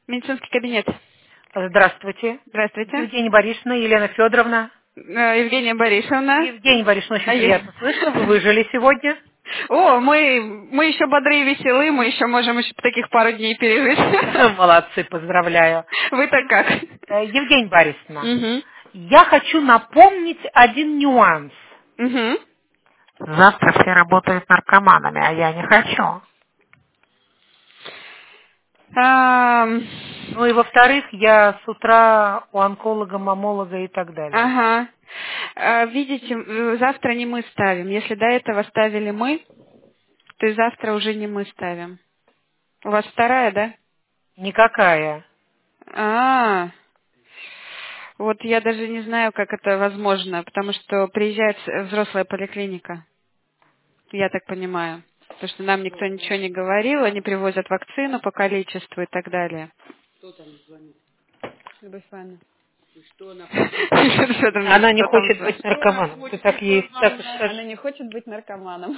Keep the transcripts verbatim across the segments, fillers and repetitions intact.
Медицинский кабинет. Здравствуйте. Здравствуйте. Евгения Борисовна, Елена Федоровна. Э, Евгения Борисовна. Евгения Борисовна, очень А я- приятно слышно. Вы выжили сегодня. О, мы, мы еще бодры и веселы, мы еще можем еще таких пару дней пережить. Молодцы, поздравляю. Вы-то как? Э, Евгения Борисовна, Угу. я хочу напомнить один нюанс. Угу. Завтра все работают наркоманами, а я не хочу. Ам, Ну и во-вторых, я с утра у онколога, мамолога и так далее. Ага. А, Видите, э, завтра не мы ставим. Если до этого ставили мы, то и завтра уже не мы ставим. У вас вторая, да? Никакая. А, вот я даже не знаю, как это возможно, потому что приезжает с- взрослая поликлиника, я так понимаю. Потому что нам никто ничего не говорил, они привозят вакцину по количеству и так далее. Любовь Ивановна. Пишет Федоровна, Она не что там хочет за- быть наркоманом. Ты так ей так уж скажешь. Она не хочет быть наркоманом.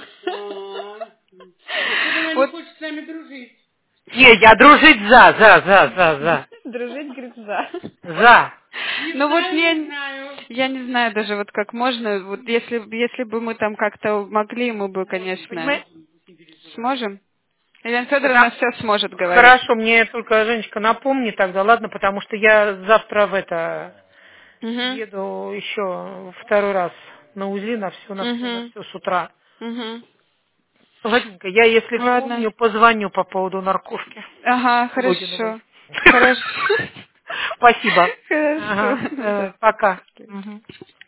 Она не Вот хочет с нами дружить. Не, я дружить за, за, за, за, за. дружить, говорит, за. За. Не Ну вот знаю, не я, знаю. я не знаю даже вот как можно, вот если, если бы мы там как-то могли, мы бы, конечно, Понимаете? сможем. Елена Федоровна Потому- все сможет говорить. Хорошо, мне только Женечка напомни тогда, ладно, потому что я завтра в это Угу. еду еще второй раз на УЗИ, на все, на все, на Угу. все с утра. Угу. Ладненько, я если Ладно. вспомню, позвоню по поводу наркушки Ага, Логиновой. хорошо. Хорошо. Спасибо. Хорошо. Ага, Ну э, да. пока. Мгм.